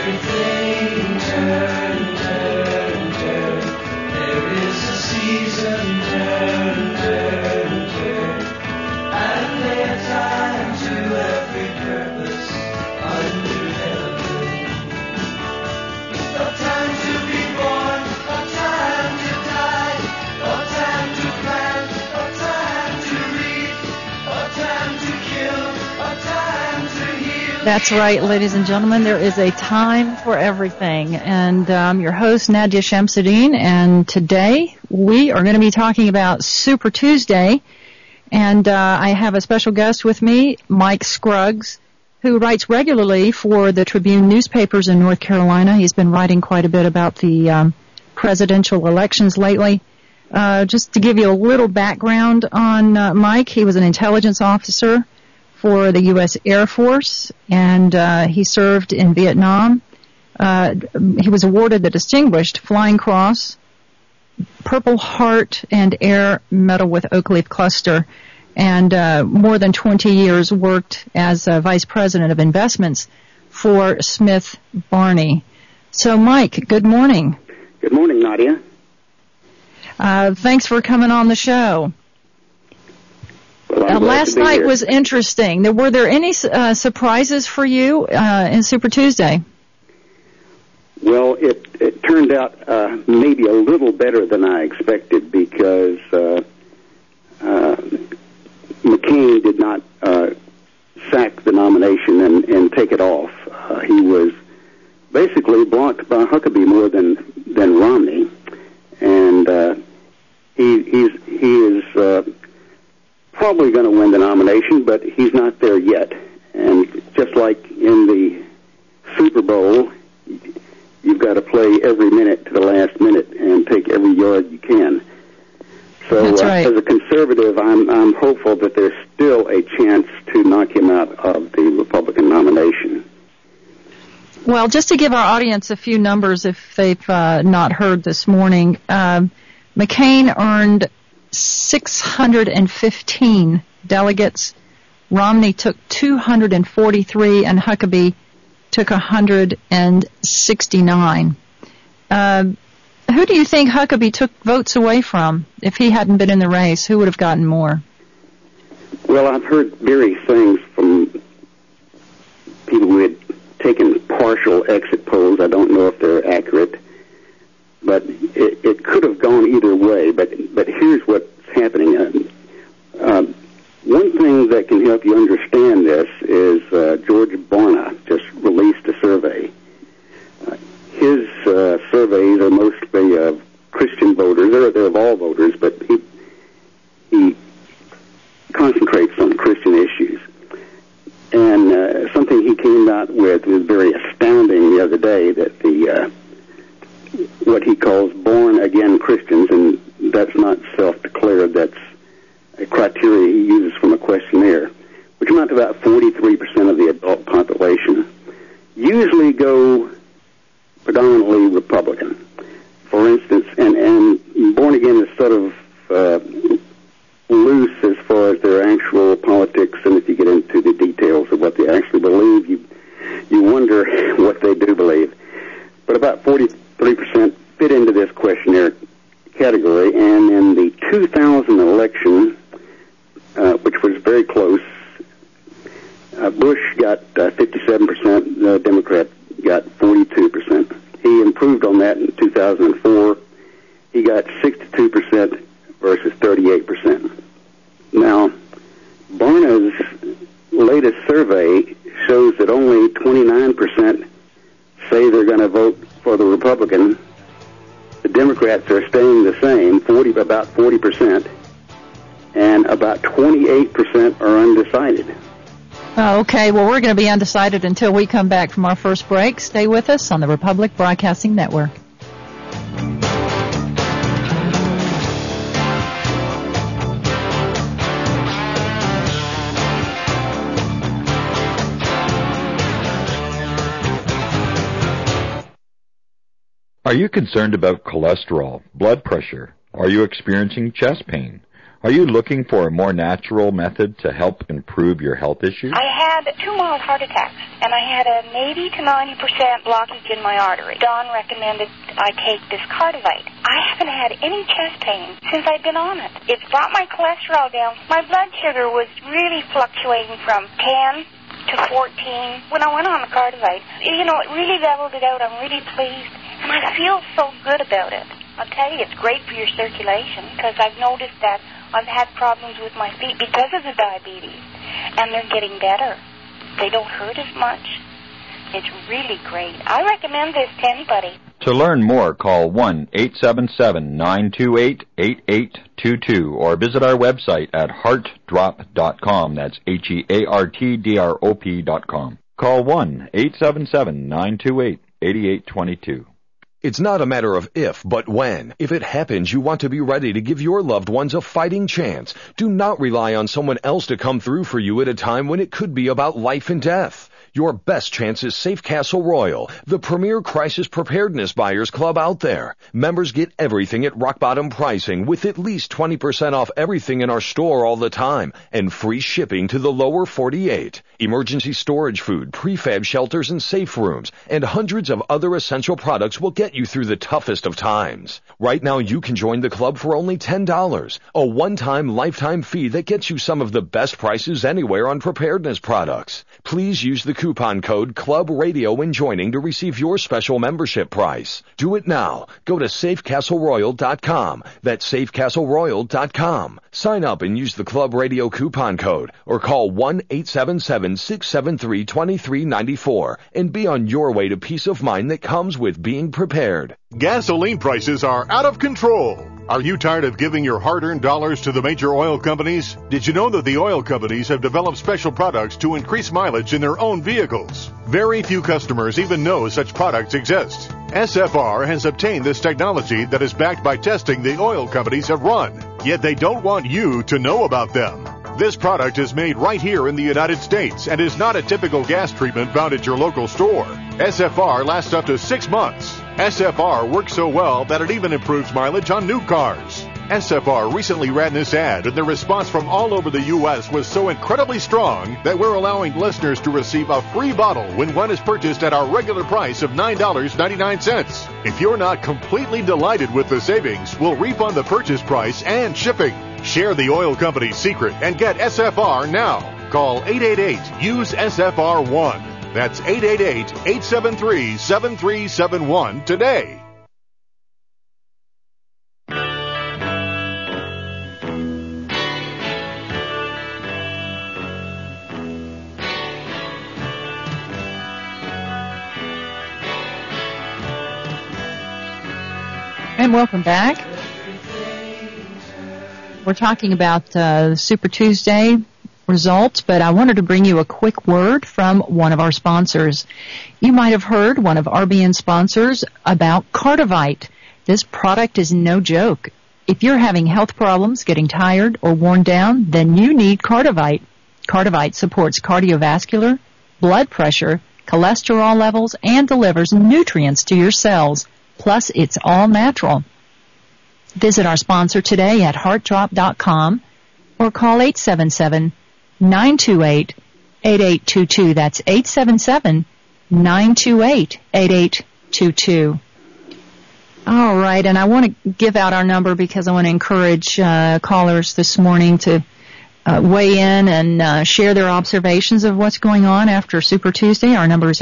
everything turn, turn, turn. There is a season, turn, turn, turn. And there time to every purpose under heaven. A time to be born, a time to die, a time to plant, a time to reap, a time to kill, a time to heal. That's right, ladies and gentlemen. There is a time for everything. And I'm your host, Nadia Shamsuddin, and today we are going to be talking about Super Tuesday. And I have a special guest with me, Mike Scruggs, who writes regularly for the Tribune newspapers in North Carolina. He's been writing quite a bit about the presidential elections lately. Just to give you a little background on Mike, he was an intelligence officer for the U.S. Air Force, and he served in Vietnam. He was awarded the Distinguished Flying Cross, Purple Heart, and Air Medal with Oak Leaf Cluster, and more than 20 years worked as Vice President of Investments for Smith Barney. So, Mike, good morning. Good morning, Nadia. Thanks for coming on the show. Well, last night here. was interesting. Were there any surprises for you in Super Tuesday? Well, it turned out maybe a little better than I expected because McCain did not sack the nomination and take it off. He was basically blocked by Huckabee more than Romney, and he is probably going to win the nomination, but he's not there yet. And just like in the Super Bowl, you've got to play every minute to the last minute and take every yard you can. So That's right. As a conservative, I'm hopeful that there's still a chance to knock him out of the Republican nomination. Well, just to give our audience a few numbers if they've not heard this morning, McCain earned 615 delegates. Romney took 243, and Huckabee took 169. Who do you think Huckabee took votes away from? If he hadn't been in the race, who would have gotten more? Well, I've heard various things from people who had taken partial exit polls. I don't know if they're accurate, but it could have gone either way. But here's what's happening. One thing that can help you understand this is George Barna just released a survey. His surveys are mostly of Christian voters. They're of all voters, but he concentrates on Christian issues. And something he came out with was very astounding the other day, that the what he calls born-again Christians, and that's not self-declared, that's a criteria he uses from a questionnaire, which amount to about 43% of the adult population, usually go predominantly Republican. For instance, and born again is sort of loose as far as their actual politics, and if you get into the details of what they actually believe, you wonder what they do believe. But about 43% fit into this questionnaire category, and in the 2000 election, which was very close, Bush got 57%, the Democrat got 42%. He improved on that in 2004. He got 62% versus 38%. Now, Barna's latest survey shows that only 29% say they're going to vote for the Republican. The Democrats are staying the same, about 40%, and about 28% are undecided. Okay, well, we're going to be undecided until we come back from our first break. Stay with us on the Republic Broadcasting Network. Are you concerned about cholesterol, blood pressure? Are you experiencing chest pain? Are you looking for a more natural method to help improve your health issues? I had 2 mild heart attacks, and I had an 80 to 90% blockage in my artery. Don recommended I take this Cardivite. I haven't had any chest pain since I've been on it. It's brought my cholesterol down. My blood sugar was really fluctuating from 10 to 14 when I went on the Cardivite. You know, it really leveled it out. I'm really pleased, and I feel so good about it. I'll tell you, it's great for your circulation, because I've noticed that I've had problems with my feet because of the diabetes, and they're getting better. They don't hurt as much. It's really great. I recommend this to anybody. To learn more, call 1-877-928-8822 or visit our website at heartdrop.com. That's HEARTDROP.com. Call 1-877-928-8822. It's not a matter of if, but when. If it happens, you want to be ready to give your loved ones a fighting chance. Do not rely on someone else to come through for you at a time when it could be about life and death. Your best chance is Safe Castle Royal, the premier crisis preparedness buyers club out there. Members get everything at rock bottom pricing with at least 20% off everything in our store all the time and free shipping to the lower 48. Emergency storage food, prefab shelters and safe rooms, and hundreds of other essential products will get you through the toughest of times. Right now you can join the club for only $10, a one-time lifetime fee that gets you some of the best prices anywhere on preparedness products. Please use the coupon code CLUB-RADIO when joining to receive your special membership price. Do it now. Go to safecastleroyal.com. That's safecastleroyal.com. Sign up and use the Club Radio coupon code or call 1-877-673-2394 and be on your way to peace of mind that comes with being prepared. Gasoline prices are out of control. Are you tired of giving your hard-earned dollars to the major oil companies? Did you know that the oil companies have developed special products to increase mileage in their own vehicles? Very few customers even know such products exist. SFR has obtained this technology that is backed by testing the oil companies have run, yet they don't want you to know about them. This product is made right here in the United States and is not a typical gas treatment found at your local store. SFR lasts up to 6 months. SFR works so well that it even improves mileage on new cars. SFR recently ran this ad, and the response from all over the U.S. was so incredibly strong that we're allowing listeners to receive a free bottle when one is purchased at our regular price of $9.99. If you're not completely delighted with the savings, we'll refund the purchase price and shipping. Share the oil company's secret and get SFR now. Call 888-USE-SFR1. That's 888-873-7371 today. And welcome back. We're talking about Super Tuesday results, but I wanted to bring you a quick word from one of our sponsors. You might have heard one of RBN's sponsors about Cardivite. This product is no joke. If you're having health problems, getting tired or worn down, then you need Cardivite. Cardivite supports cardiovascular, blood pressure, cholesterol levels, and delivers nutrients to your cells. Plus, it's all natural. Visit our sponsor today at heartdrop.com or call 877-928-8822. That's 877-928-8822. All right, and I want to give out our number because I want to encourage callers this morning to weigh in and share their observations of what's going on after Super Tuesday. Our number is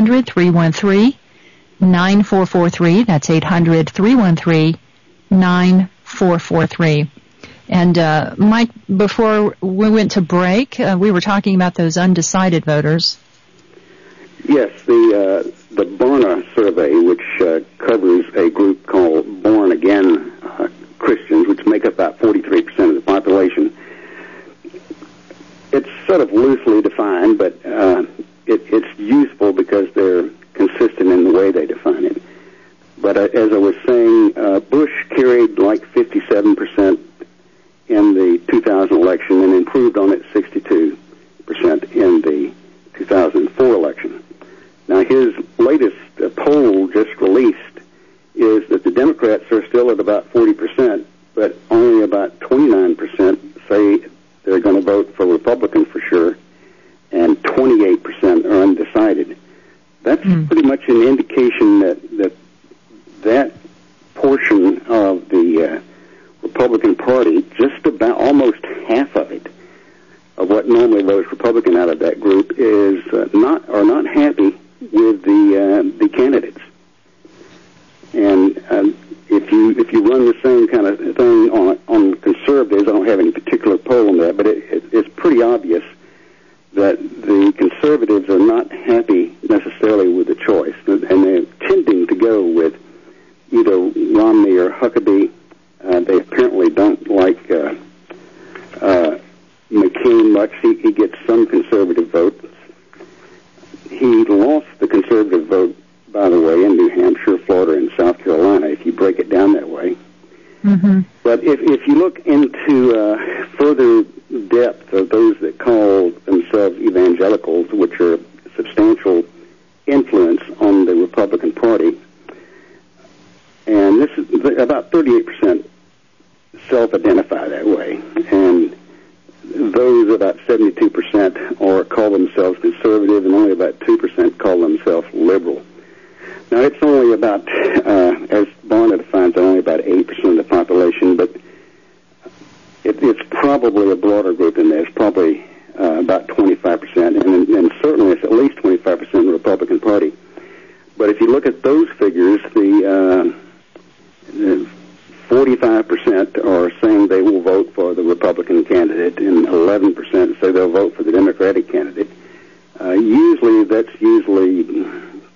800-313-9443. That's 800-313-9443. And Mike, before we went to break, we were talking about those undecided voters. Yes, the Barna survey, which covers a group called Born Again Christians, which make up about 43% of the population. It's sort of loosely defined, but it's useful because they're consistent in the way they define it. But as I was saying, Bush carried like 57% in the 2000 election and improved on it 62% in the 2004 election. Now, his latest poll just released is that the Democrats are still at about 40%, but only about 29% say they're going to vote for Republican for sure, and 28% are undecided. That's pretty much an indication that portion of the Republican Party, just about almost half of it, of what normally votes Republican out of that group, are not happy with the candidates. And if you run the same kind of thing on conservatives, I don't have any particular poll on that, but it's pretty obvious that the conservatives are not happy necessarily with the choice, and they're tending to go with either Romney or Huckabee. They apparently don't like McCain much. He gets some conservative votes. He lost the conservative vote, by the way, in New Hampshire, Florida, and South Carolina, if you break it down that way. Mm-hmm. But if you look into further depth of those that call themselves evangelicals, which are substantial influence on the Republican Party, and this is about 38% self-identify that way, and those about 72% call themselves conservative, and only about 2% call themselves liberal. Now, it's only about, as Barna defines, only about 8% of the population, but it's probably a broader group than that. It's probably about 25%, and certainly it's at least 25% in the Republican Party. But if you look at those figures, the 45% are saying they will vote for the Republican candidate, and 11% say they'll vote for the Democratic candidate. That's usually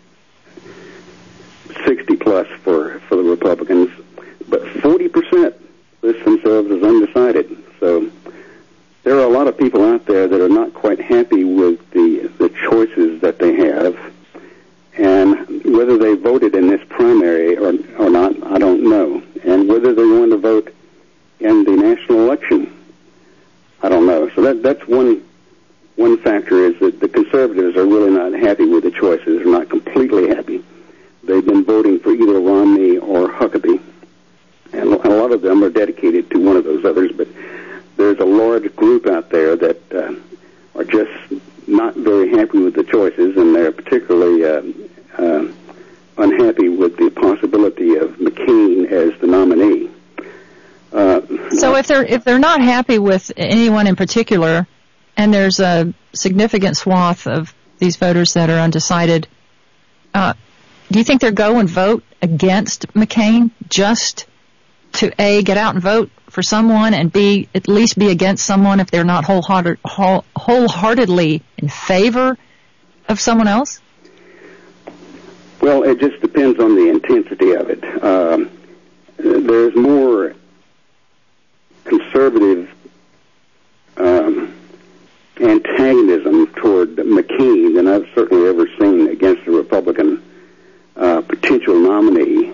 60 plus for the Republicans, but 40% list themselves as undecided. So there are a lot of people out there that are not quite happy with the choices that they have, and whether they voted in this primary or not, I don't know. And whether they're going to vote in the national election, I don't know. So that's one factor, is that the conservatives are really not happy with the choices, are not completely happy. They've been voting for either Romney or Huckabee, and a lot of them are dedicated to one of those others, but there's a large group out there that are just not very happy with the choices, and they're particularly unhappy with the possibility of McCain as the nominee. So if they're not happy with anyone in particular, and there's a significant swath of these voters that are undecided, do you think they'll go and vote against McCain just to A, get out and vote for someone, and B, at least be against someone if they're not wholeheartedly in favor of someone else? Well, it just depends on the intensity of it. There's more conservative antagonism toward McCain than I've certainly ever seen against a Republican potential nominee.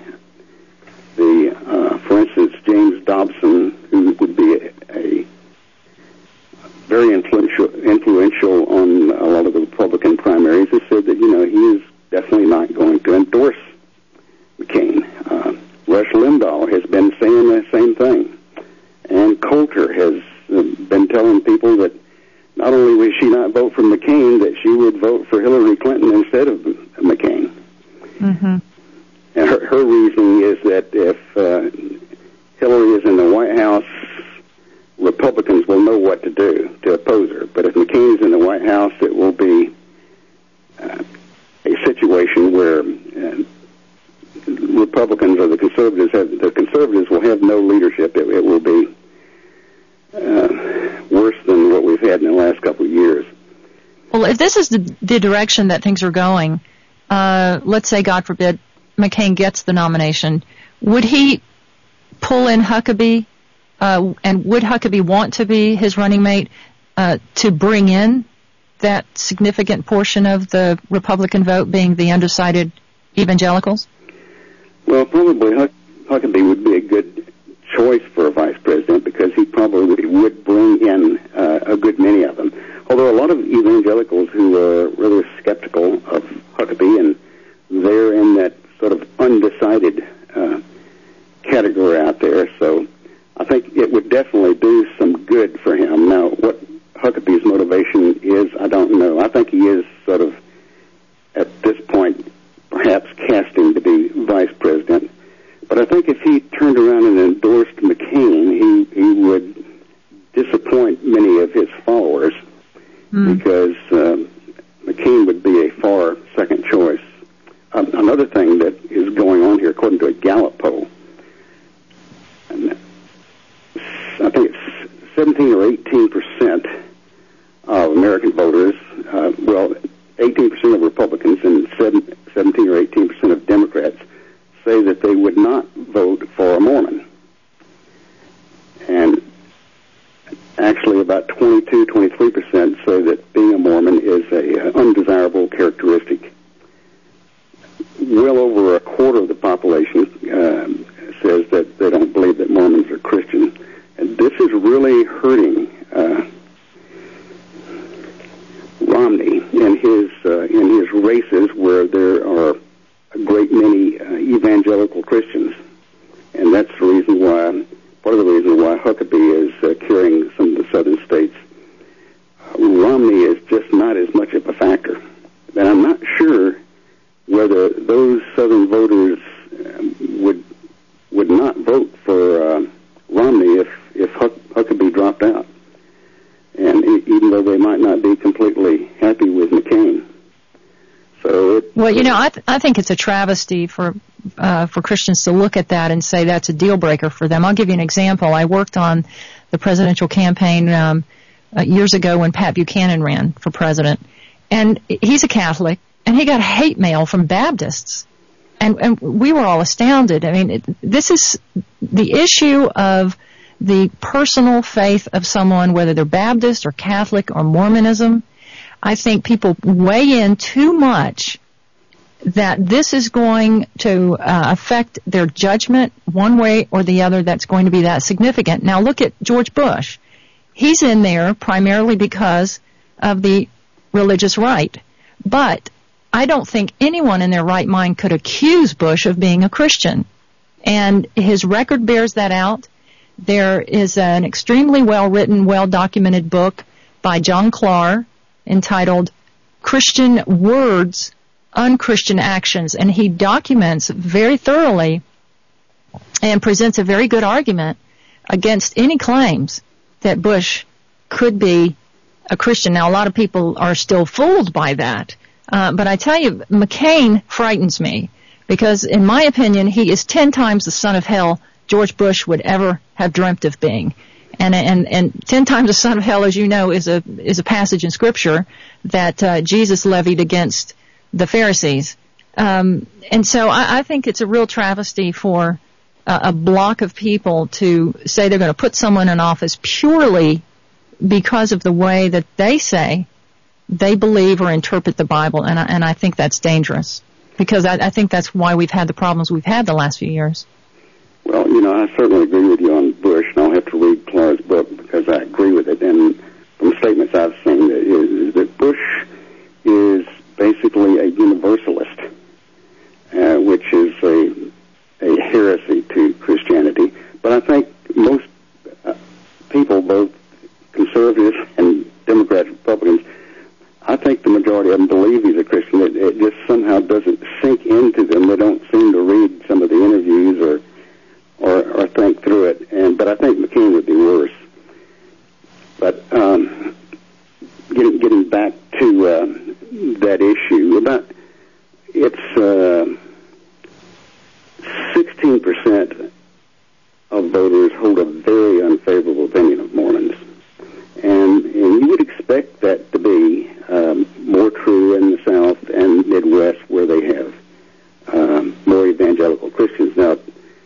For instance, James Dobson, who would be a very influential on a lot of the Republican primaries, has said that, he is definitely not going to endorse McCain. Rush Limbaugh has been saying the same thing. And Coulter has been telling people that not only would she not vote for McCain, that she would vote for Hillary Clinton instead of McCain. Mm-hmm. And her reasoning is that if Hillary is in the White House, Republicans will know what to do to oppose her. But if McCain is in the White House, it will be a situation where Republicans or the conservatives will have no leadership. It will be worse than what we've had in the last couple of years. Well, if this is the direction that things are going, let's say, God forbid, McCain gets the nomination, would he pull in Huckabee, and would Huckabee want to be his running mate to bring in that significant portion of the Republican vote, being the undecided evangelicals? Well, probably Huckabee would be a good choice for a vice president, because he probably would bring in a good many of them. Although a lot of evangelicals who are rather skeptical of Huckabee, and they're in that sort of undecided category out there. So I another thing that is going on here, according to a Gallup poll, and I think it's 17 or 18% of American voters, 18% of Republicans and 17 or 18% of Democrats say that they would not vote for a Mormon. And actually about 22, 23% say that being a Mormon is a undesirable characteristic. Well over a quarter of the population says that they don't believe that Mormons are Christian. And this is really hurting Romney in his races where there are a great many evangelical Christians. And that's the reason why, part of the reason why Huckabee is carrying some of the southern states. Romney is just not as much of a factor. And I'm not sure whether those southern voters would not vote for Romney if Huckabee dropped out. And even though they might not be completely happy with McCain. So I think it's a travesty for Christians to look at that and say that's a deal breaker for them. I'll give you an example. I worked on the presidential campaign years ago when Pat Buchanan ran for president, and he's a Catholic, and he got hate mail from Baptists, and we were all astounded. I mean, this is the issue of the personal faith of someone, whether they're Baptist or Catholic or Mormonism. I think people weigh in too much that this is going to affect their judgment one way or the other that's going to be that significant. Now look at George Bush. He's in there primarily because of the religious right. But I don't think anyone in their right mind could accuse Bush of being a Christian. And his record bears that out. There is an extremely well-written, well-documented book by John Clark entitled Christian Words, Unchristian Actions, and he documents very thoroughly and presents a very good argument against any claims that Bush could be a Christian. Now, a lot of people are still fooled by that, but I tell you, McCain frightens me because, in my opinion, he is 10 times the son of hell George Bush would ever have dreamt of being. And 10 times the son of hell, as you know, is a passage in Scripture that Jesus levied against the Pharisees. And so I think it's a real travesty for a block of people to say they're going to put someone in office purely because of the way that they say they believe or interpret the Bible. And I think that's dangerous because I think that's why we've had the problems we've had the last few years. Well, I certainly agree with you on Bush, and I'll have to read Clark's book because I agree with it. And from statements I've seen, is that Bush is basically a universalist, which is a heresy to Christianity. But I think most people, both conservatives and Democrats, Republicans, I think the majority of them believe he's a Christian. It just somehow doesn't sink into them. They don't seem to read some of the interviews or think through it. But I think McCain would be worse. But getting back to that issue, it's 16% of voters hold a very unfavorable opinion of Mormons, and you would expect that to be more true in the South and Midwest, where they have more evangelical Christians. Now,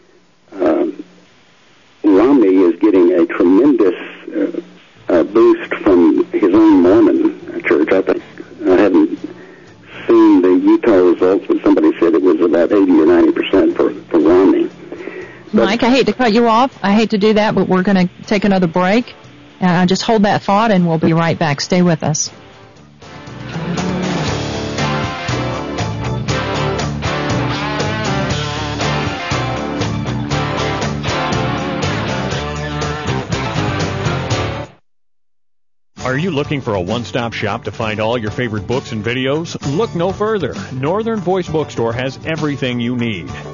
Romney is getting a tremendous boost from his own Mormon church. I think I haven't seen the Utah results, but somebody said it was about 80 or 90% for Romney. Mike, I hate to cut you off. I hate to do that, but we're going to take another break. Just hold that thought, and we'll be right back. Stay with us. Are you looking for a one-stop shop to find all your favorite books and videos? Look no further. Northern Voice Bookstore has everything you need.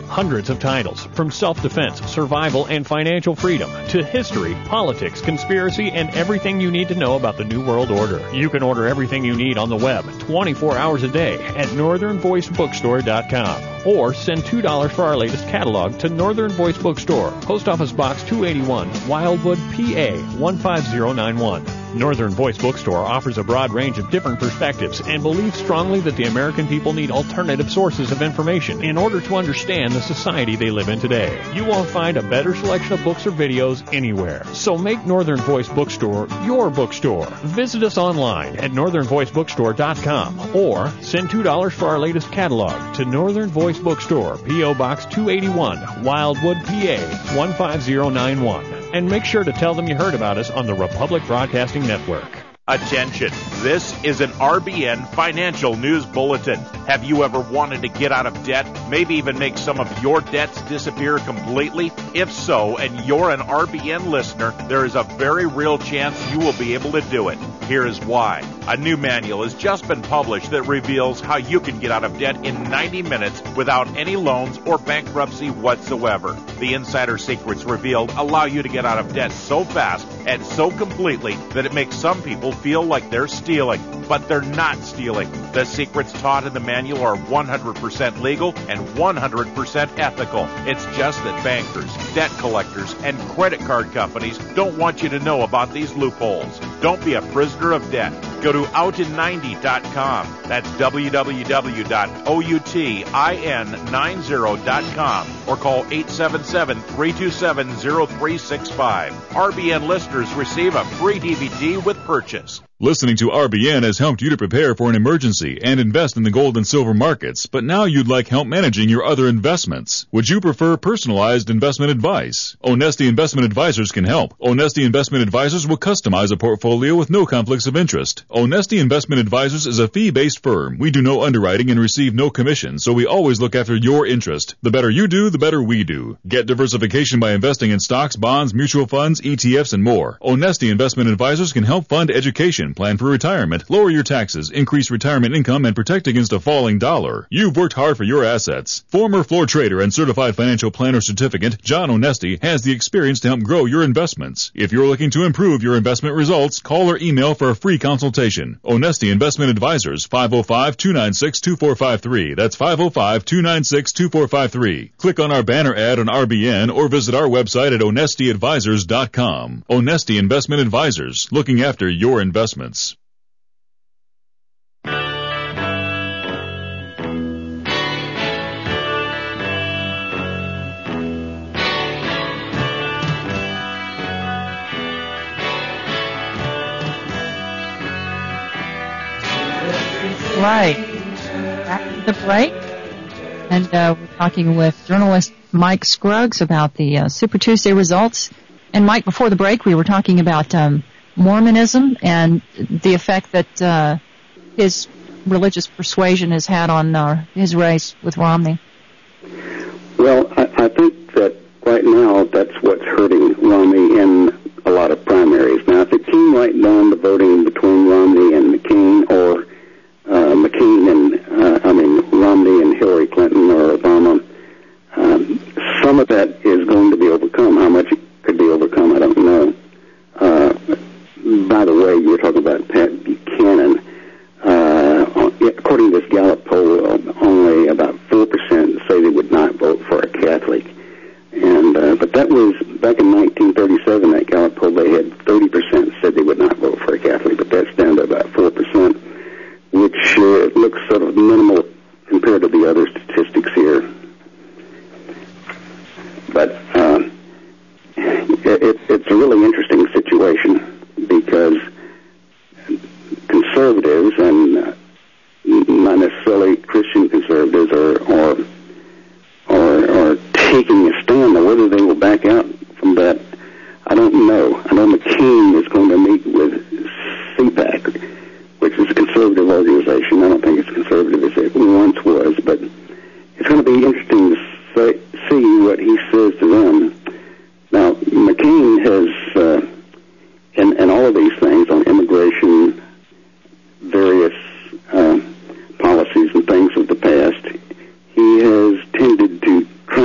Hundreds of titles, from self-defense, survival, and financial freedom, to history, politics, conspiracy, and everything you need to know about the New World Order. You can order everything you need on the web 24 hours a day at northernvoicebookstore.com, or send $2 for our latest catalog to Northern Voice Bookstore, Post Office Box 281, Wildwood, PA 15091. Northern Voice Bookstore offers a broad range of different perspectives and believes strongly that the American people need alternative sources of information in order to understand the society they live in today. You won't find a better selection of books or videos anywhere. So make Northern Voice Bookstore your bookstore. Visit us online at northernvoicebookstore.com or send $2 for our latest catalog to Northern Voice Bookstore, P.O. Box 281, Wildwood, PA 15091. And make sure to tell them you heard about us on the Republic Broadcasting Network. Attention, this is an RBN Financial News Bulletin. Have you ever wanted to get out of debt, maybe even make some of your debts disappear completely? If so, and you're an RBN listener, there is a very real chance you will be able to do it. Here is why. A new manual has just been published that reveals how you can get out of debt in 90 minutes without any loans or bankruptcy whatsoever. The insider secrets revealed allow you to get out of debt so fast and so completely that it makes some people feel like they're stealing, but they're not stealing. The secrets taught in the manual are 100% legal and 100% ethical. It's just that bankers, debt collectors, and credit card companies don't want you to know about these loopholes. Don't be a prisoner of debt. Go to outin90.com. That's www.outin90.com or call 877-327-0365. RBN listeners receive a free DVD with purchase. Listening to RBN has helped you to prepare for an emergency and invest in the gold and silver markets, but now you'd like help managing your other investments. Would you prefer personalized investment advice? Onesti Investment Advisors can help. Onesti Investment Advisors will customize a portfolio with no conflicts of interest. Onesti Investment Advisors is a fee-based firm. We do no underwriting and receive no commission, so we always look after your interest. The better you do, the better we do. Get diversification by investing in stocks, bonds, mutual funds, ETFs, and more. Onesti Investment Advisors can help fund education, plan for retirement, lower your taxes, increase retirement income, and protect against a falling dollar. You've worked hard for your assets. Former floor trader and certified financial planner certificate, John Onesti, has the experience to help grow your investments. If you're looking to improve your investment results, call or email for a free consultation. Onesti Investment Advisors, 505-296-2453. That's 505-296-2453. Click on our banner ad on RBN or visit our website at onestiadvisors.com. Onesti Investment Advisors, looking after your investments. Right. After the break, and we're talking with journalist Mike Scruggs about the Super Tuesday results. And Mike, before the break, we were talking about Mormonism and the effect that his religious persuasion has had on his race with Romney. Well, I think that right now that's what's hurting Romney in a lot of primaries. Now, if it came right down to voting between Romney and McCain, or Romney and Hillary Clinton or Obama, some of that is going to be overcome. How much it could be overcome, I don't know. By the way, you were talking about Pat Buchanan. According to this Gallup poll, only about 4% say they would not vote for a Catholic. And but that was back in 1937. That Gallup poll, they had 30% said they would not vote for a Catholic, but that's down to about 4%, which looks sort of minimal compared to the other statistics here. But it's a really interesting situation because conservatives, and not necessarily Christian conservatives, are taking a stand. Now, whether they will back out from that, I don't know. I know McCain is going to meet with CPAC, which is a conservative organization. I don't think it's conservative as it once was, but it's going to be interesting to see what he says to them. Now, McCain has, in all of these things on immigration, various policies and things of the past, he has tended to try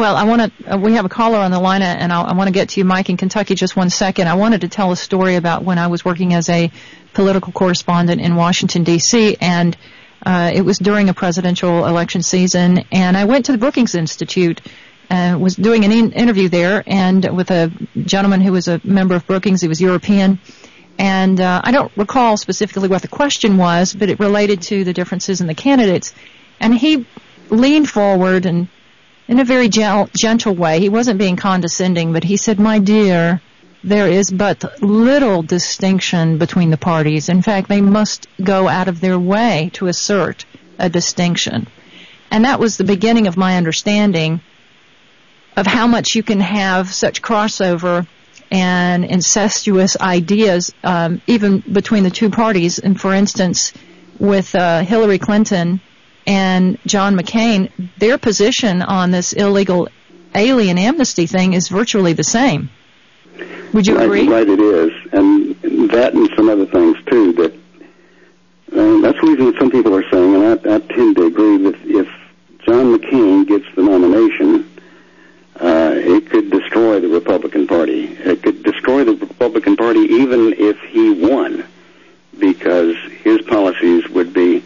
Well, we have a caller on the line, and I want to get to you, Mike, in Kentucky, just 1 second. I wanted to tell a story about when I was working as a political correspondent in Washington, D.C., and it was during a presidential election season, and I went to the Brookings Institute, was doing an interview there, and with a gentleman who was a member of Brookings. He was European, and I don't recall specifically what the question was, but it related to the differences in the candidates, and he leaned forward and in a very gentle way. He wasn't being condescending, but he said, "My dear, there is but little distinction between the parties. In fact, they must go out of their way to assert a distinction." And that was the beginning of my understanding of how much you can have such crossover and incestuous ideas, even between the two parties. And for instance, with Hillary Clinton and John McCain, their position on this illegal alien amnesty thing is virtually the same. Would you agree? Right, it is. And that and some other things, too, that that's the reason some people are saying, and I tend to agree, that if John McCain gets the nomination, it could destroy the Republican Party. It could destroy the Republican Party even if he won, because his policies would be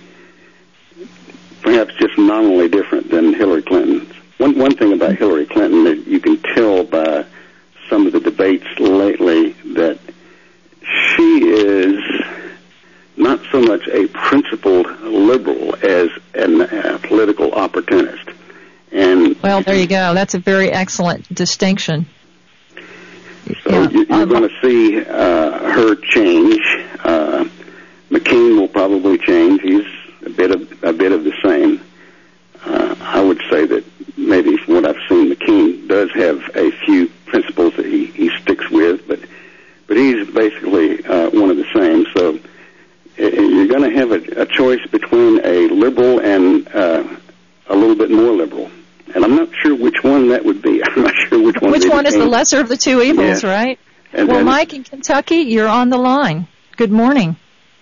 perhaps just nominally different than Hillary Clinton's. One thing about Hillary Clinton that you can tell by some of the debates lately, that she is not so much a principled liberal as a political opportunist. And well, there you go. That's a very excellent distinction. So you're going to see her change. McCain will probably change. He's a bit of the same. I would say that maybe from what I've seen, McCain does have a few principles that he sticks with, but he's basically one of the same. So you're going to have a choice between a liberal and a little bit more liberal. And I'm not sure which one that would be. I'm not sure which one. Which one is the lesser of the two evils, yeah. Right? Well, Mike in Kentucky, you're on the line. Good morning.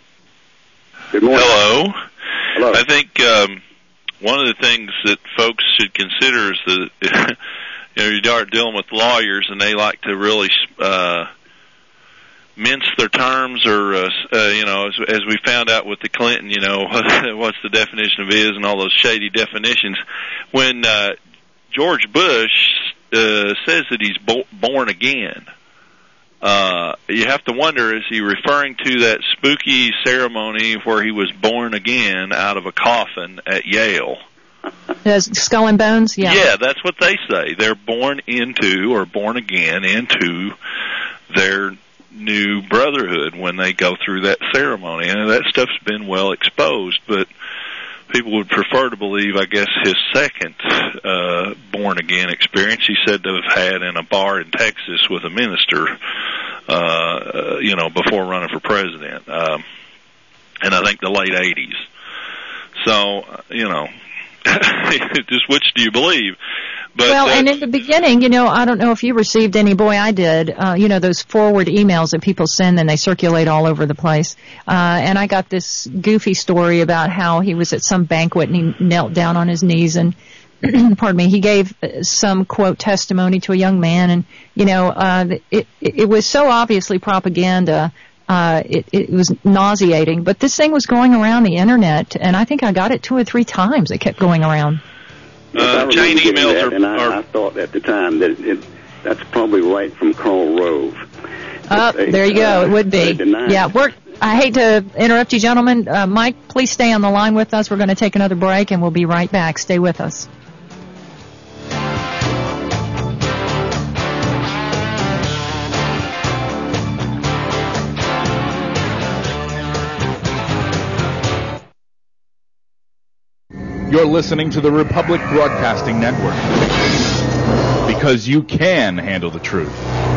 Good morning. Hello. Hello. I think one of the things that folks should consider is that you start dealing with lawyers, and they like to really mince their terms, or as we found out with the Clinton, what's the definition of is and all those shady definitions. When George Bush says that he's born again, you have to wonder, is he referring to that spooky ceremony where he was born again out of a coffin at Yale? Skull and Bones? Yeah. Yeah, that's what they say. They're born into, or born again into, their new brotherhood when they go through that ceremony. And that stuff's been well exposed, but people would prefer to believe, I guess, his second born-again experience he said to have had in a bar in Texas with a minister, before running for president, and I think the late 80s. So, just which do you believe? But, well, and in the beginning, I don't know if you received any. Boy, I did. Those forward emails that people send and they circulate all over the place. And I got this goofy story about how he was at some banquet and he knelt down on his knees and, pardon me, he gave some, quote, testimony to a young man. And, it was so obviously propaganda. It was nauseating. But this thing was going around the Internet, and I think I got it 2 or 3 times. It kept going around. Chain emails and I thought at the time that that's probably right from Karl Rove. There you go. It would be. Yeah. I hate to interrupt you, gentlemen. Mike, please stay on the line with us. We're going to take another break, and we'll be right back. Stay with us. You're listening to the Republic Broadcasting Network, because you can handle the truth.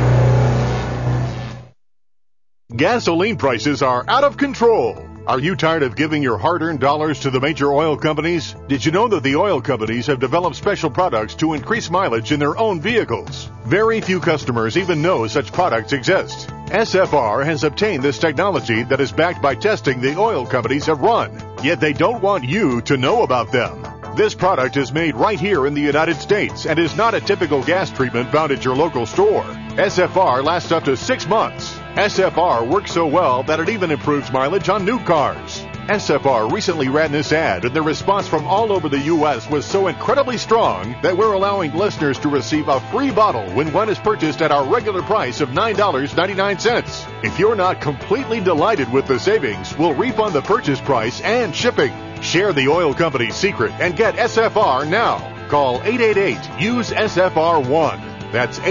Gasoline prices are out of control. Are you tired of giving your hard-earned dollars to the major oil companies? Did you know that the oil companies have developed special products to increase mileage in their own vehicles? Very few customers even know such products exist. SFR has obtained this technology that is backed by testing the oil companies have run, yet they don't want you to know about them. This product is made right here in the United States and is not a typical gas treatment found at your local store. SFR lasts up to 6 months. SFR works so well that it even improves mileage on new cars. SFR recently ran this ad, and the response from all over the U.S. was so incredibly strong that we're allowing listeners to receive a free bottle when one is purchased at our regular price of $9.99. If you're not completely delighted with the savings, we'll refund the purchase price and shipping. Share the oil company's secret and get SFR now. Call 888-USE-SFR1. That's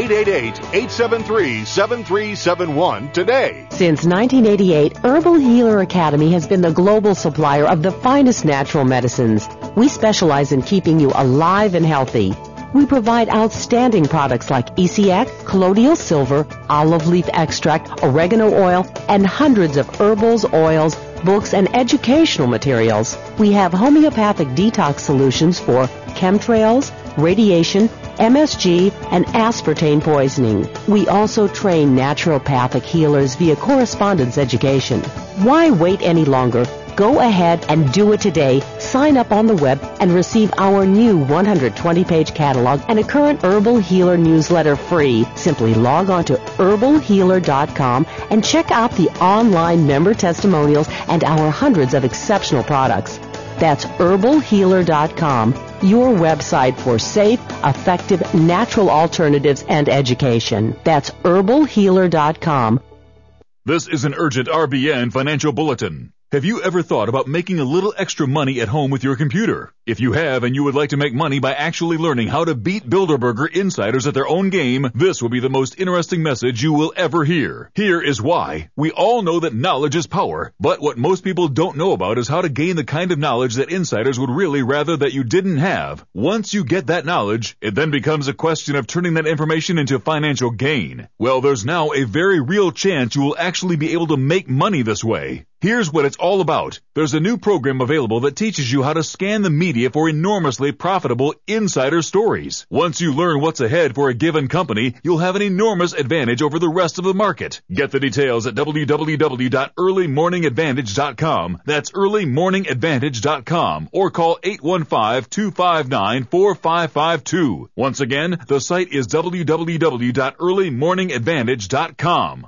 888-873-7371 today. Since 1988, Herbal Healer Academy has been the global supplier of the finest natural medicines. We specialize in keeping you alive and healthy. We provide outstanding products like ECX, colloidal silver, olive leaf extract, oregano oil, and hundreds of herbals, oils, books, and educational materials. We have homeopathic detox solutions for chemtrails, radiation, MSG, and aspartame poisoning. We also train naturopathic healers via correspondence education. Why wait any longer? Go ahead and do it today. Sign up on the web and receive our new 120-page catalog and a current Herbal Healer newsletter free. Simply log on to herbalhealer.com and check out the online member testimonials and our hundreds of exceptional products. That's herbalhealer.com, your website for safe, effective, natural alternatives and education. That's herbalhealer.com. This is an urgent RBN financial bulletin. Have you ever thought about making a little extra money at home with your computer? If you have and you would like to make money by actually learning how to beat Bilderberger insiders at their own game, this will be the most interesting message you will ever hear. Here is why. We all know that knowledge is power, but what most people don't know about is how to gain the kind of knowledge that insiders would really rather that you didn't have. Once you get that knowledge, it then becomes a question of turning that information into financial gain. Well, there's now a very real chance you will actually be able to make money this way. Here's what it's all about. There's a new program available that teaches you how to scan the media for enormously profitable insider stories. Once you learn what's ahead for a given company, you'll have an enormous advantage over the rest of the market. Get the details at www.earlymorningadvantage.com. That's earlymorningadvantage.com, or call 815-259-4552. Once again, the site is www.earlymorningadvantage.com.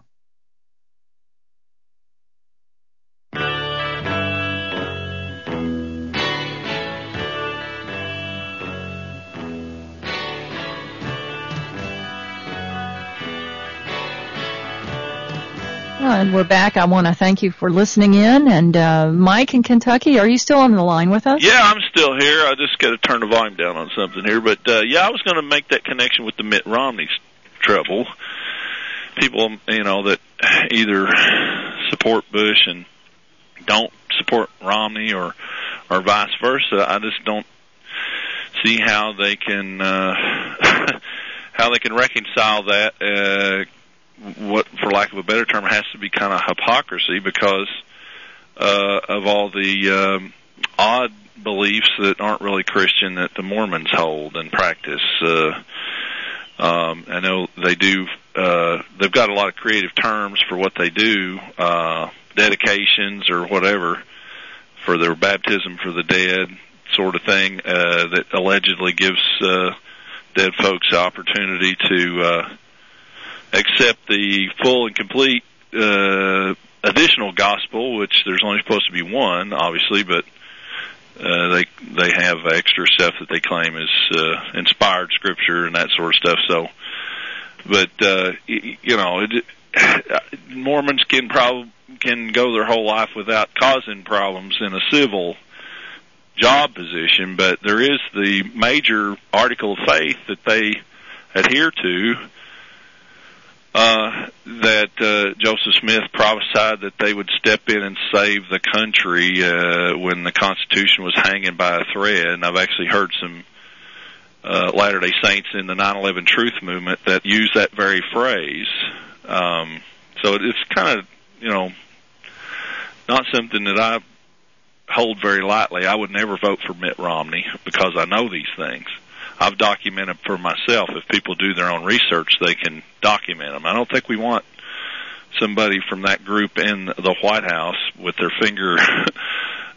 And we're back. I want to thank you for listening in. And Mike in Kentucky, are you still on the line with us? Yeah, I'm still here. I just got to turn the volume down on something here. But, yeah, I was going to make that connection with the Mitt Romney trouble. People, you know, that either support Bush and don't support Romney or vice versa. I just don't see how they can reconcile that. What, for lack of a better term, has to be kind of hypocrisy because of all the odd beliefs that aren't really Christian that the Mormons hold and practice. I know they do. They've got a lot of creative terms for what they do, dedications or whatever for their baptism for the dead sort of thing that allegedly gives dead folks the opportunity to accept the full and complete additional gospel, which there's only supposed to be one, obviously, but they have extra stuff that they claim is inspired scripture and that sort of stuff. So, but you know, Mormons can go their whole life without causing problems in a civil job position, but there is the major article of faith that they adhere to. That Joseph Smith prophesied that they would step in and save the country when the Constitution was hanging by a thread. And I've actually heard some Latter-day Saints in the 9/11 Truth Movement that use that very phrase. So it's kind of, you know, not something that I hold very lightly. I would never vote for Mitt Romney because I know these things. I've documented for myself. If people do their own research, they can document them. I don't think we want somebody from that group in the White House with their finger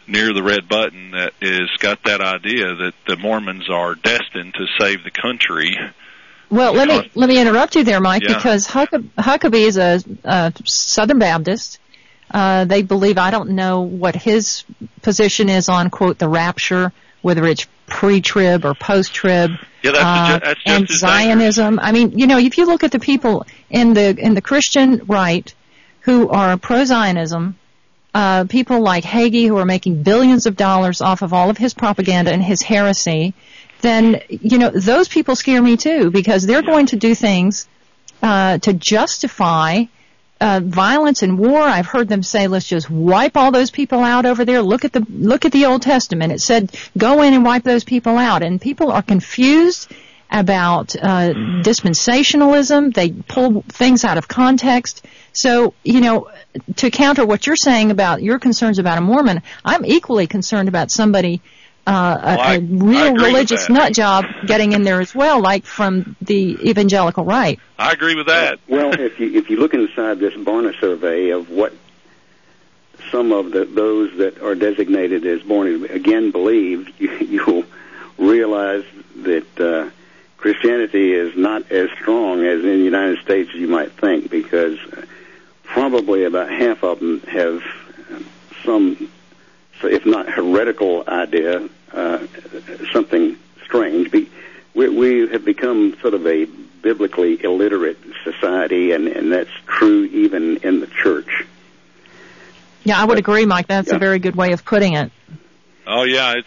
near the red button that is got that idea that the Mormons are destined to save the country. Well, let me interrupt you there, Mike, Yeah. because Huckabee is a Southern Baptist. They believe, I don't know what his position is on, quote, the rapture, whether it's pre-trib or post-trib. Yeah, that's just and as Zionism. I mean, if you look at the people in the Christian right who are pro-Zionism, people like Hagee who are making billions of dollars off of all of his propaganda and his heresy, then, those people scare me too, because they're going to do things to justify violence and war. I've heard them say, let's just wipe all those people out over there. Look at the Old Testament. It said, go in and wipe those people out. And people are confused about dispensationalism. They pull things out of context. So, to counter what you're saying about your concerns about a Mormon, I'm equally concerned about somebody, a real religious nut job getting in there as well, like from the evangelical right. I agree with that. Well, if you look inside this Barna survey of what some of those that are designated as born again believe, you'll realize that Christianity is not as strong as in the United States as you might think, because probably about half of them have some, if not heretical idea, something strange. We have become sort of a biblically illiterate society, and that's true even in the church. Yeah, I would agree, Mike. That's a very good way of putting it. Oh yeah,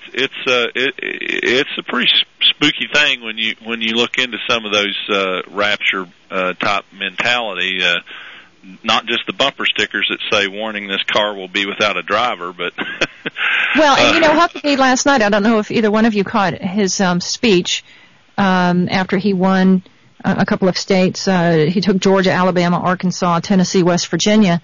it's a pretty spooky thing when you look into some of those rapture type mentality. Not just the bumper stickers that say "warning: this car will be without a driver," but well, and Huckabee last night, I don't know if either one of you caught his speech after he won a couple of states. He took Georgia, Alabama, Arkansas, Tennessee, West Virginia.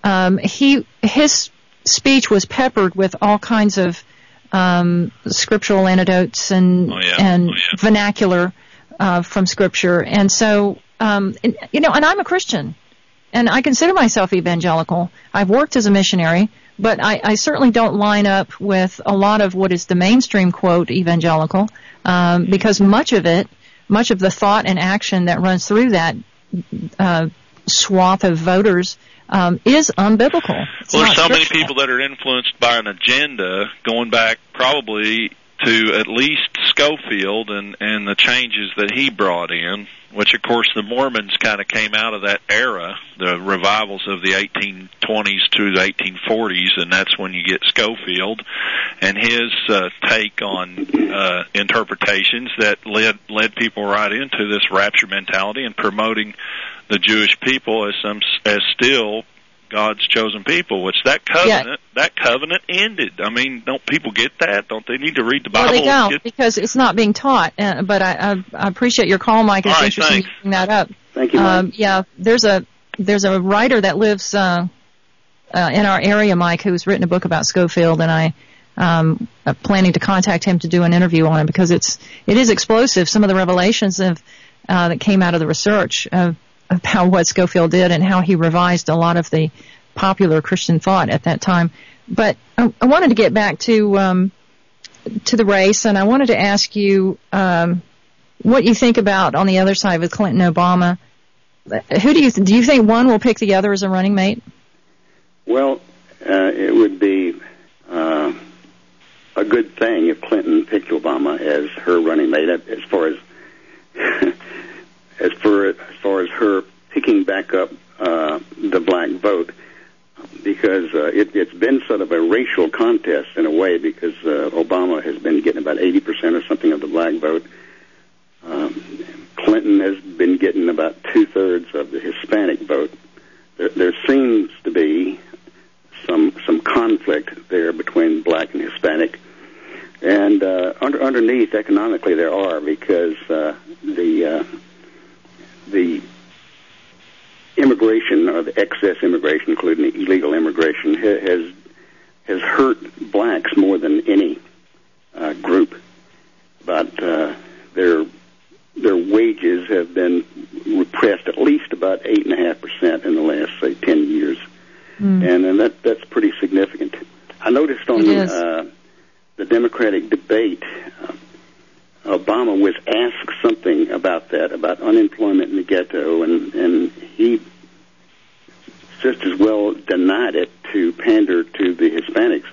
His speech was peppered with all kinds of scriptural anecdotes and vernacular from Scripture, and so and I'm a Christian. And I consider myself evangelical. I've worked as a missionary, but I certainly don't line up with a lot of what is the mainstream, quote, evangelical, because much of the thought and action that runs through that swath of voters is unbiblical. Well, there's so many people that are influenced by an agenda going back probably to at least Schofield and the changes that he brought in, which, of course, the Mormons kind of came out of that era, the revivals of the 1820s to the 1840s, and that's when you get Schofield and his take on interpretations that led people right into this rapture mentality and promoting the Jewish people as still God's chosen people, which that covenant ended. I mean, don't people get that? Don't they need to read the Bible? Well, they don't, because it's not being taught. But I appreciate your call, Mike. It's interesting you bring that up. Thank you, Mike. There's a writer that lives in our area, Mike, who's written a book about Schofield, and I'm planning to contact him to do an interview on it, because it is explosive. Some of the revelations that came out of the research about what Schofield did and how he revised a lot of the popular Christian thought at that time. But I wanted to get back to the race, and I wanted to ask you what you think about on the other side with Clinton and Obama. Who do you think one will pick the other as a running mate? Well, it would be a good thing if Clinton picked Obama as her running mate, as far as her picking back up the black vote, because it's been sort of a racial contest in a way, because Obama has been getting about 80% or something of the black vote. Clinton has been getting about 2/3 of the Hispanic vote. There seems to be some conflict there between black and Hispanic, and underneath economically there are, because the immigration, or the excess immigration, including the illegal immigration, has hurt blacks more than any group. But their wages have been repressed at least about 8.5% in the last, say, 10 years, and that's pretty significant. I noticed on the Democratic debate, Obama was asked something about that, about unemployment in the ghetto, and he just as well denied it to pander to the Hispanics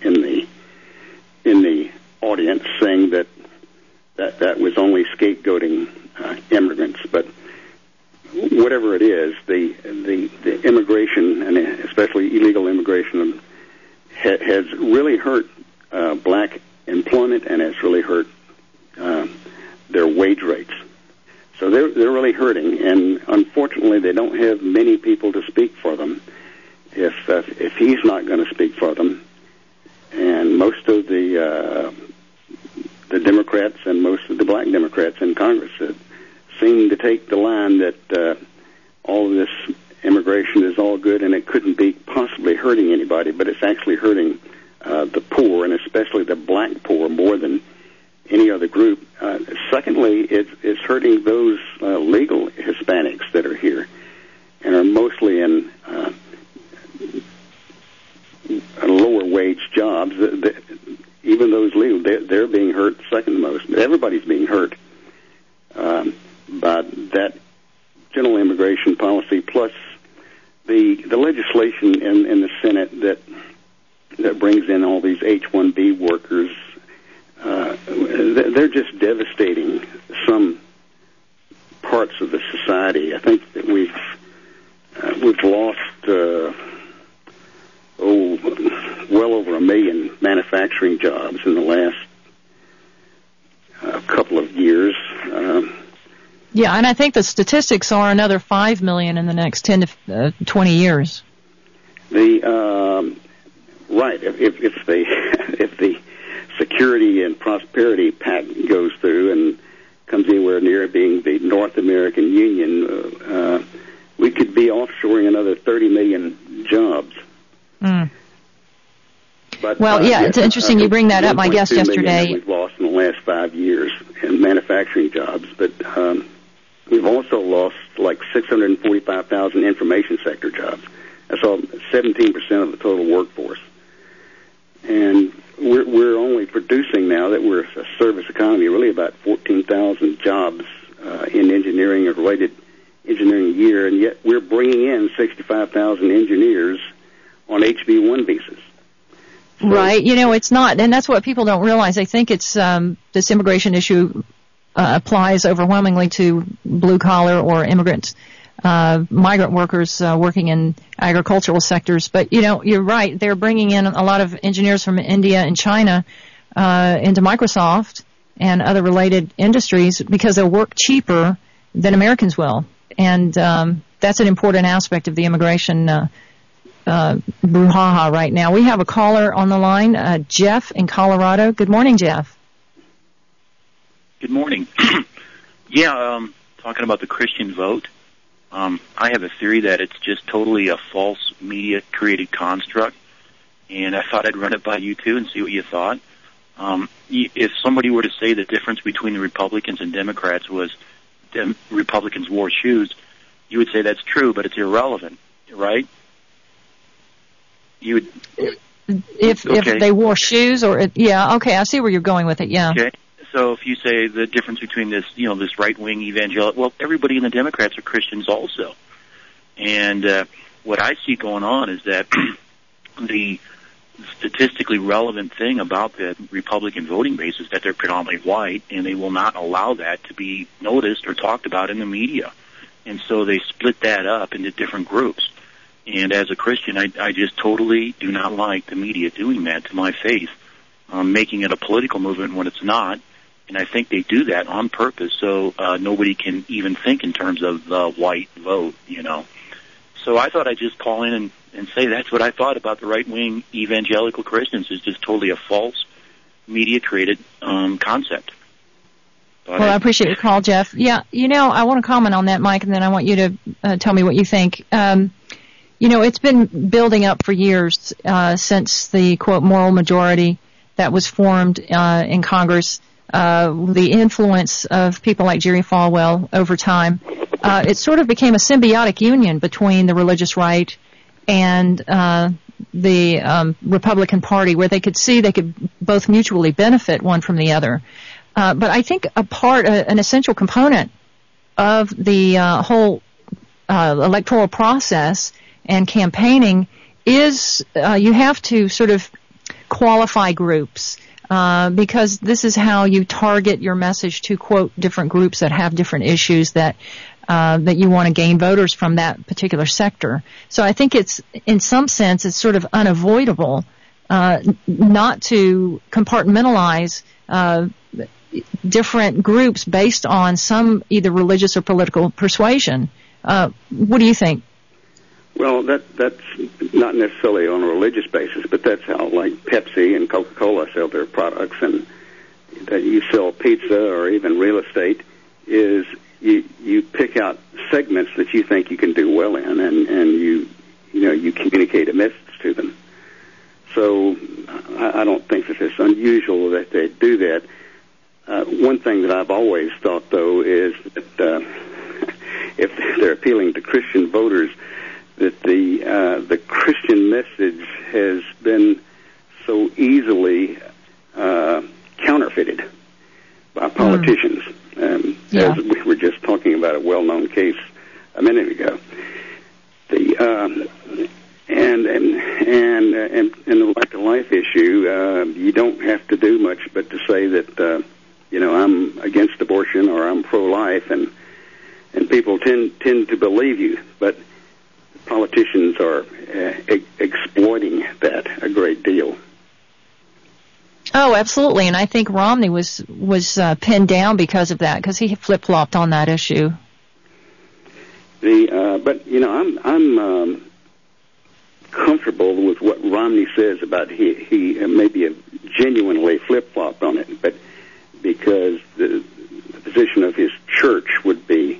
in the audience, saying that was only scapegoating immigrants. But whatever it is, the immigration, and especially illegal immigration, has really hurt black employment, and has really hurt their wage rates. So they're really hurting, and unfortunately they don't have many people to speak for them. If he's not going to speak for them, and most of the Democrats and most of the black Democrats in Congress seem to take the line that all of this immigration is all good and it couldn't be possibly hurting anybody, but it's actually hurting the poor, and especially the black poor, more than any other group. Secondly, it's hurting those legal Hispanics that are here and are mostly in lower wage jobs. Even those legal, they're being hurt second most. But everybody's being hurt by that general immigration policy, plus the legislation in the Senate that brings in all these H-1B workers. They're just devastating some parts of the society. I think that we've lost well over 1 million manufacturing jobs in the last couple of years. Yeah, and I think the statistics are another 5 million in the next 10 to 20 years. Right. If the Security and Prosperity Pact goes through and comes anywhere near being the North American Union, we could be offshoring another 30 million jobs. Mm. But, it's interesting you bring that up. My guest yesterday. We've lost in the last 5 years in manufacturing jobs, but we've also lost like 645,000 information sector jobs. That's all 17% of the total workforce. And we're only producing now that we're a service economy, really about 14,000 jobs in engineering or related engineering a year, and yet we're bringing in 65,000 engineers on HB1 visas. So, right. It's not, and that's what people don't realize. They think it's this immigration issue applies overwhelmingly to blue-collar or immigrants, migrant workers working in agricultural sectors. But, you're right. They're bringing in a lot of engineers from India and China into Microsoft and other related industries because they'll work cheaper than Americans will. And that's an important aspect of the immigration brouhaha right now. We have a caller on the line, Jeff in Colorado. Good morning, Jeff. Good morning. Talking about the Christian vote. I have a theory that it's just totally a false media-created construct, and I thought I'd run it by you, too, and see what you thought. If somebody were to say the difference between the Republicans and Democrats was Republicans wore shoes, you would say that's true, but it's irrelevant, right? You would... If they wore shoes, or... I see where you're going with it, yeah. Okay. So if you say the difference between this, this right-wing evangelical, well, everybody in the Democrats are Christians also. And what I see going on is that the statistically relevant thing about the Republican voting base is that they're predominantly white, and they will not allow that to be noticed or talked about in the media. And so they split that up into different groups. And as a Christian, I just totally do not like the media doing that to my faith, making it a political movement when it's not. And I think they do that on purpose so nobody can even think in terms of the white vote, So I thought I'd just call in and say that's what I thought about the right-wing evangelical Christians. It's just totally a false media-created concept. Well, I appreciate your call, Jeff. Yeah, I want to comment on that, Mike, and then I want you to tell me what you think. It's been building up for years since the, quote, moral majority that was formed in Congress. The influence of people like Jerry Falwell over time, it sort of became a symbiotic union between the religious right and the Republican Party, where they could see they could both mutually benefit one from the other. But I think an essential component of the whole electoral process and campaigning is you have to sort of qualify groups, because this is how you target your message to, quote, different groups that have different issues that you want to gain voters from that particular sector. So I think it's, in some sense, it's sort of unavoidable not to compartmentalize different groups based on some either religious or political persuasion. What do you think? Well, that's not necessarily on a religious basis, but that's how, like, Pepsi and Coca-Cola sell their products, and that you sell pizza or even real estate, is you pick out segments that you think you can do well in, and you communicate a message to them. So I don't think that it's unusual that they do that. One thing that I've always thought, though, is that if they're appealing to Christian voters, that the Christian message has been so easily counterfeited by politicians. As we were just talking about a well-known case a minute ago. And the life issue, you don't have to do much but to say that I'm against abortion or I'm pro-life, and people tend to believe you, but politicians are exploiting that a great deal. Oh, absolutely, and I think Romney was pinned down because of that, because he flip-flopped on that issue. But I'm comfortable with what Romney says about he maybe genuinely flip-flopped on it, but because the position of his church would be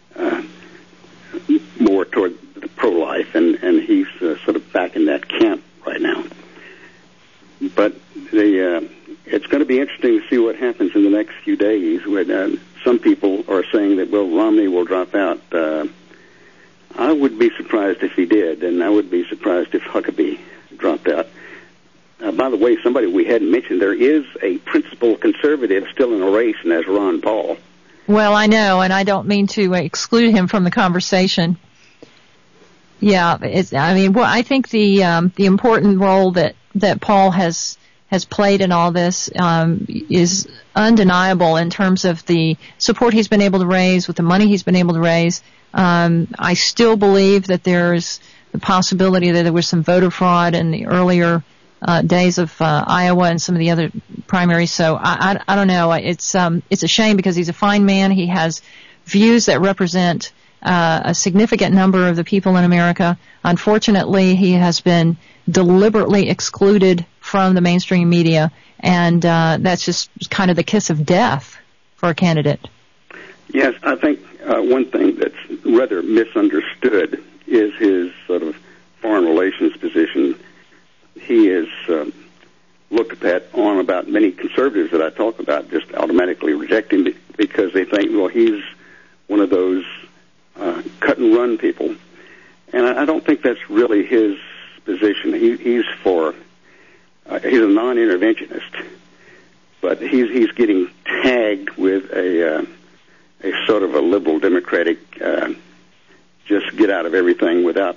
more toward the pro-life, and he's sort of back in that camp right now. But it's going to be interesting to see what happens in the next few days. When some people are saying that, well, Romney will drop out. I would be surprised if he did, and I would be surprised if Huckabee dropped out. By the way, somebody we hadn't mentioned, there is a principal conservative still in the race, and that's Ron Paul. Well, I know, and I don't mean to exclude him from the conversation. Yeah, I think the important role that Paul has played in all this is undeniable in terms of the support he's been able to raise, with the money he's been able to raise. I still believe that there's the possibility that there was some voter fraud in the earlier days of Iowa and some of the other primaries. So I don't know. It's a shame, because he's a fine man. He has views that represent a significant number of the people in America. Unfortunately, he has been deliberately excluded from the mainstream media, and that's just kind of the kiss of death for a candidate. Yes, I think one thing that's rather misunderstood is his sort of foreign relations position. He is looked at on about many conservatives that I talk about just automatically reject him because they think, well, he's one of those cut-and-run people. And I don't think that's really his position. He's a non-interventionist, but he's getting tagged with a sort of a liberal democratic just get out of everything without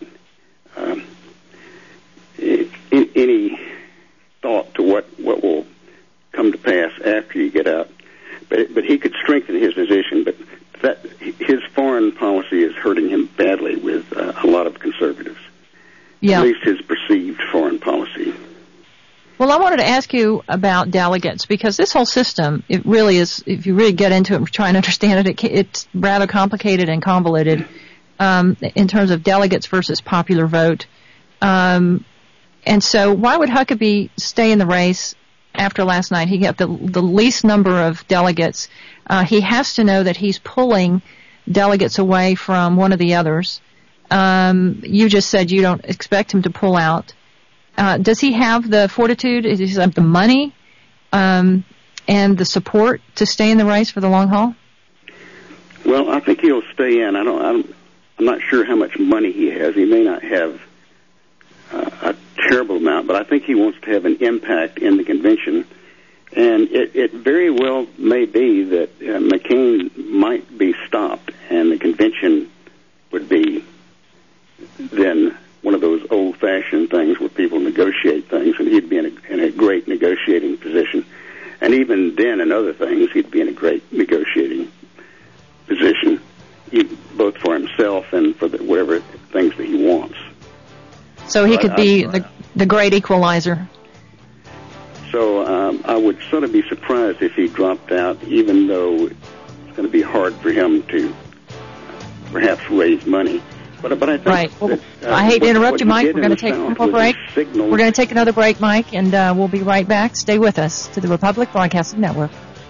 any thought to what will come to pass after you get out. But he could strengthen his position, but his foreign policy is hurting him badly with a lot of conservatives. Yeah. At least his perceived foreign policy. Well, I wanted to ask you about delegates, because this whole system, it really is, if you really get into it and try and understand it, it's rather complicated and convoluted in terms of delegates versus popular vote. And so why would Huckabee stay in the race after last night? He got the least number of delegates. He has to know that he's pulling delegates away from one of the others. You just said you don't expect him to pull out. Does he have the fortitude? Does he have the money and the support to stay in the race for the long haul? Well, I think he'll stay in. I'm not sure how much money he has. He may not have a terrible amount, but I think he wants to have an impact in the convention. And it very well may be that McCain might be stopped, and the convention would be then one of those old-fashioned things where people negotiate things, and he'd be in a great negotiating position. And even then, in other things, he'd be in a great negotiating position, both for himself and for whatever things that he wants. So he could be the great equalizer. So I would sort of be surprised if he dropped out, even though it's going to be hard for him to perhaps raise money. But I think right. Well, I hate to interrupt you, Mike. We're going to take a break. We're going to take another break, Mike, and we'll be right back. Stay with us to the Republic Broadcasting Network.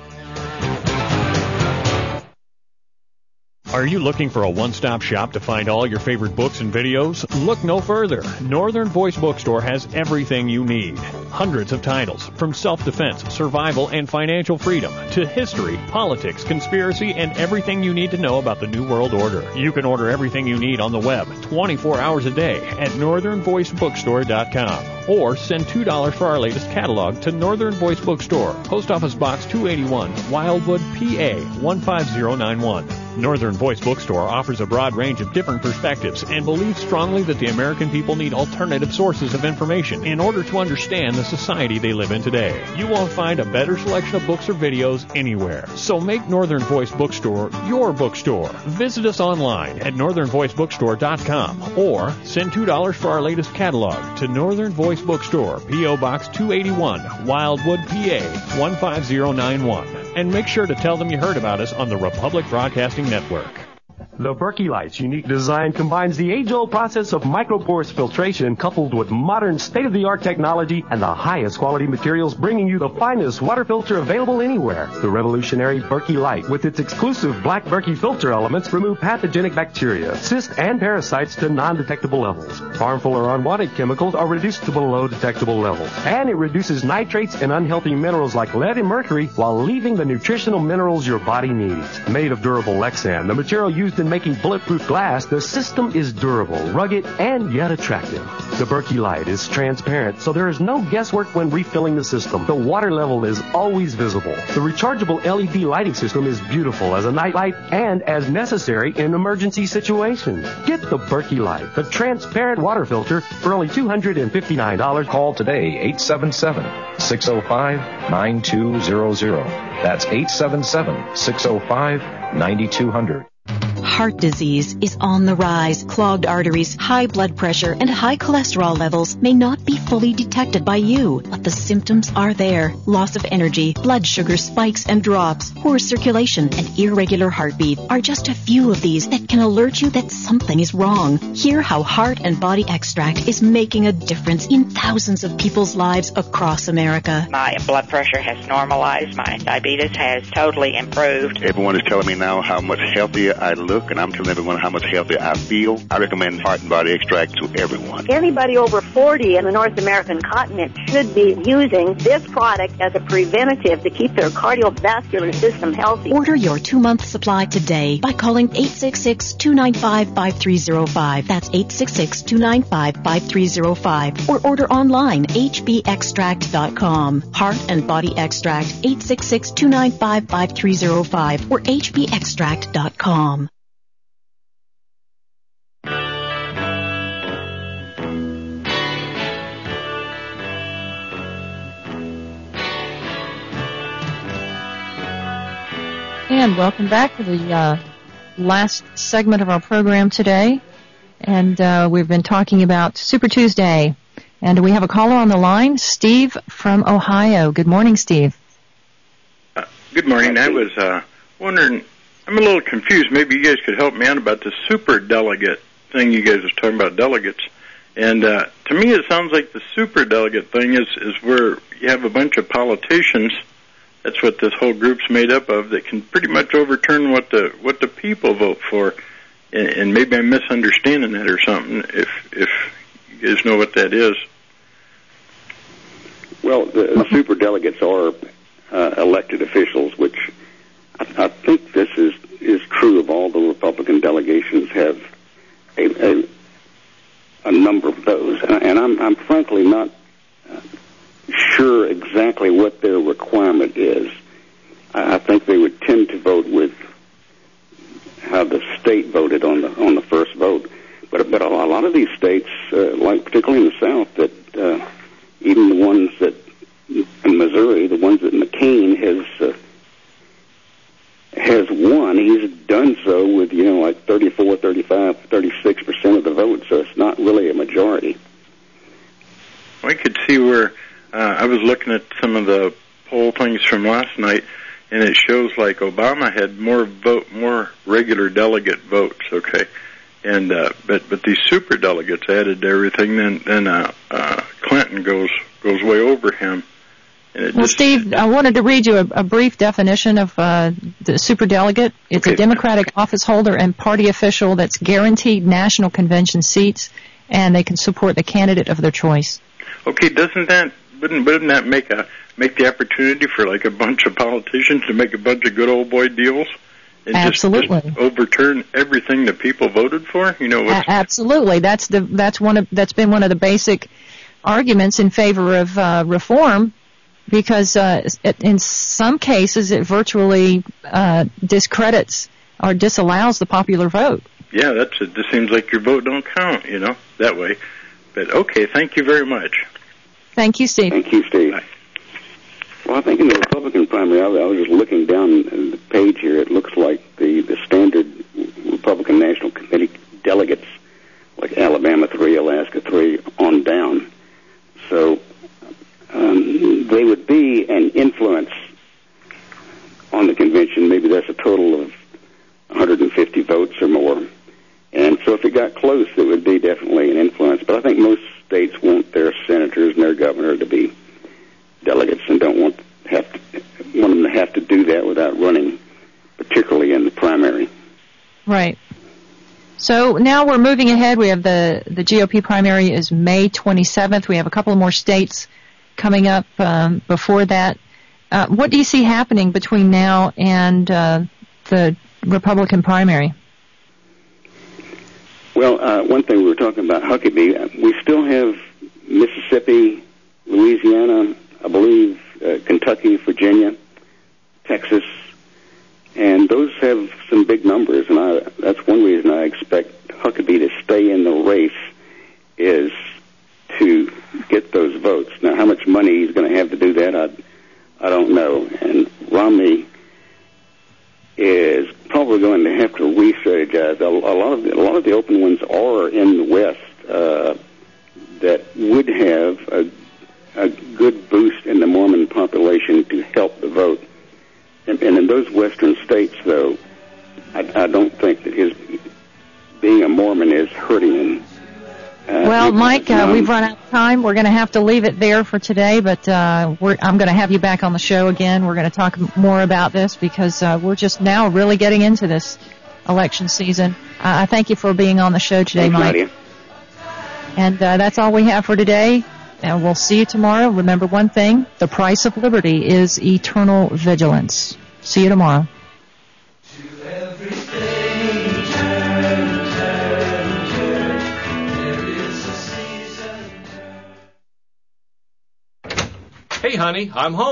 Are you looking for a one-stop shop to find all your favorite books and videos? Look no further. Northern Voice Bookstore has everything you need. Hundreds of titles, from self-defense, survival, and financial freedom, to history, politics, conspiracy, and everything you need to know about the New World Order. You can order everything you need on the web 24 hours a day at northernvoicebookstore.com. Or send $2 for our latest catalog to Northern Voice Bookstore, Post Office Box 281, Wildwood, PA 15091. Northern Voice Bookstore offers a broad range of different perspectives and believes strongly that the American people need alternative sources of information in order to understand the society they live in today. You won't find a better selection of books or videos anywhere. So make Northern Voice Bookstore your bookstore. Visit us online at northernvoicebookstore.com or send $2 for our latest catalog to Northern Voice Bookstore, P.O. Box 281, Wildwood, PA 15091. And make sure to tell them you heard about us on the Republic Broadcasting Network. The Berkey Light's unique design combines the age-old process of microporous filtration coupled with modern state-of-the-art technology and the highest quality materials, bringing you the finest water filter available anywhere. The revolutionary Berkey Light, with its exclusive black Berkey filter elements, remove pathogenic bacteria, cysts, and parasites to non-detectable levels. Harmful or unwanted chemicals are reduced to below detectable levels. And it reduces nitrates and unhealthy minerals like lead and mercury while leaving the nutritional minerals your body needs. Made of durable Lexan, the material used in making bulletproof glass, the system is durable, rugged, and yet attractive. The Berkey Light is transparent, so there is no guesswork when refilling the system. The water level is always visible. The rechargeable LED lighting system is beautiful as a night light and as necessary in emergency situations. Get the Berkey Light, the transparent water filter, for only $259. Call today, 877-605-9200. That's 877-605-9200. Heart disease is on the rise. Clogged arteries, high blood pressure, and high cholesterol levels may not be fully detected by you, but the symptoms are there. Loss of energy, blood sugar spikes and drops, poor circulation, and irregular heartbeat are just a few of these that can alert you that something is wrong. Hear how Heart and Body Extract is making a difference in thousands of people's lives across America. My blood pressure has normalized. My diabetes has totally improved. Everyone is telling me now how much healthier I look, and I'm telling everyone how much healthier I feel. I recommend Heart and Body Extract to everyone. Anybody over 40 in the North American continent should be using this product as a preventative to keep their cardiovascular system healthy. Order your 2-month supply today by calling 866-295-5305. That's 866-295-5305. Or order online, hbextract.com. Heart and Body Extract, 866-295-5305 or hbextract.com. And welcome back to the last segment of our program today. And we've been talking about Super Tuesday. And we have a caller on the line, Steve from Ohio. Good morning, Steve. Good morning. I was wondering, I'm a little confused. Maybe you guys could help me out about the super delegate thing you guys was talking about, delegates. And to me it sounds like the super delegate thing is where you have a bunch of politicians. That's what this whole group's made up of, that can pretty much overturn what the people vote for. And maybe I'm misunderstanding that or something, if you guys know what that is. Well, the super delegates are elected officials, which I think this is true of all the Republican delegations, have a a number of those, and I'm frankly not sure exactly what their requirement is. I think they would tend to vote with how the state voted on the first vote, but a lot of these states, like particularly in the South, that even the ones that in Missouri, the ones that McCain has won, he's done so with like 34, 35, 36% of the vote, so it's not really a majority. I could see where I was looking at some of the poll things from last night, and it shows like Obama had more regular delegate votes, okay, and but these super delegates added to everything. Then Clinton goes way over him. Well, Steve, I wanted to read you a brief definition of the superdelegate. It's a Democratic office holder and party official that's guaranteed national convention seats, and they can support the candidate of their choice. Okay, wouldn't that make the opportunity for like a bunch of politicians to make a bunch of good old boy deals? And Absolutely. Just overturn everything that people voted for? Absolutely. That's been one of the basic arguments in favor of reform. Because in some cases it virtually discredits or disallows the popular vote. Yeah, it just seems like your vote don't count, that way. But okay, thank you very much. Thank you, Steve. Thank you, Steve. Bye. Well, I think in the Republican primary, I was just looking down the page here. It looks like the standard Republican National Committee delegates, like Alabama 3, Alaska 3, on down. So they would be an influence on the convention. Maybe that's a total of 150 votes or more. And so if it got close, it would be definitely an influence. But I think most states want their senators and their governor to be delegates and don't want them to have to do that without running, particularly in the primary. Right. So now we're moving ahead. We have the GOP primary is May 27th. We have a couple of more states coming up before that. What do you see happening between now and the Republican primary? Well, one thing we were talking about Huckabee, we still have Mississippi, Louisiana, I believe Kentucky, Virginia, Texas, and those have some big numbers, and that's one reason I expect Huckabee to stay in the race is to get those votes. Now, how much money he's going to have to do that, I don't know. And Romney is probably going to have to re-strategize. A lot of the open ones are in the West that would have a good boost in the Mormon population to help the vote. And in those Western states, though, I don't think that his being a Mormon is hurting him. Well, Mike, we've run out of time. We're going to have to leave it there for today, but I'm going to have you back on the show again. We're going to talk more about this because we're just now really getting into this election season. I thank you for being on the show today, Thanks, Mike. Nadia. And that's all we have for today. And we'll see you tomorrow. Remember one thing, the price of liberty is eternal vigilance. See you tomorrow. Hey, honey, I'm home.